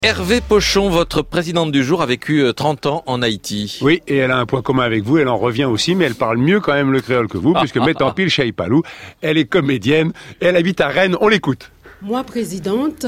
Hervé Pochon, votre présidente du jour, a vécu 30 ans en Haïti. Oui, et elle a un point commun avec vous, elle en revient aussi, mais elle parle mieux quand même le créole que vous, puisque Métampil Chaïpalou, elle est comédienne, et elle habite à Rennes, on l'écoute. Moi, présidente,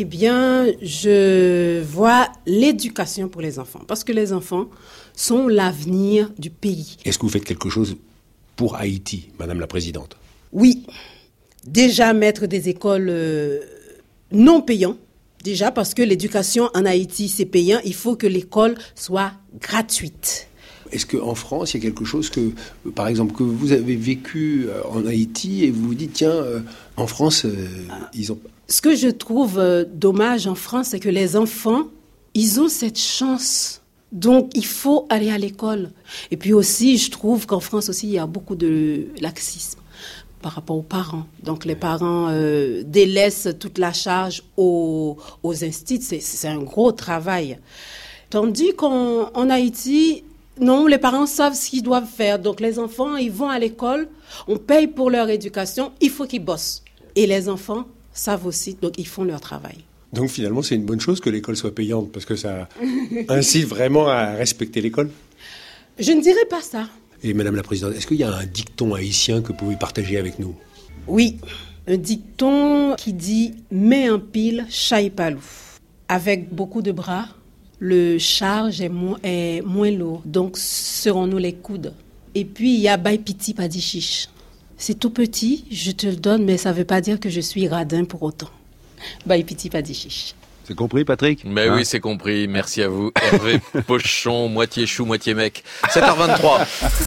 je vois l'éducation pour les enfants, parce que les enfants sont l'avenir du pays. Est-ce que vous faites quelque chose pour Haïti, Madame la Présidente ? Oui, déjà mettre des écoles non payantes. Déjà parce que l'éducation en Haïti, c'est payant, il faut que l'école soit gratuite. Est-ce qu'en France, il y a quelque chose que, par exemple, que vous avez vécu en Haïti et vous vous dites, tiens, en France, ils ont... Ce que je trouve dommage en France, c'est que les enfants, ils ont cette chance. Donc, il faut aller à l'école. Et puis aussi, je trouve qu'en France aussi, il y a beaucoup de laxisme par rapport aux parents. Donc, les parents délaissent toute la charge aux instituts. C'est un gros travail. Tandis qu'en Haïti, non, les parents savent ce qu'ils doivent faire. Donc, les enfants, ils vont à l'école, on paye pour leur éducation, il faut qu'ils bossent. Et les enfants savent aussi, donc ils font leur travail. Donc, finalement, c'est une bonne chose que l'école soit payante, parce que ça incite vraiment à respecter l'école. Je ne dirais pas ça. Et Madame la Présidente, est-ce qu'il y a un dicton haïtien que vous pouvez partager avec nous ? Oui, un dicton qui dit « Métampil Chaïpalou ». Avec beaucoup de bras, le charge est moins lourd. Donc, serons-nous les coudes. Et puis, il y a « Bay piti pa di chiche ». C'est tout petit, je te le donne, mais ça ne veut pas dire que je suis radin pour autant. « Bay piti pa di chiche ». C'est compris, Patrick ? Mais oui, c'est compris. Merci à vous. Hervé Pochon, moitié chou, moitié mec. 7h23.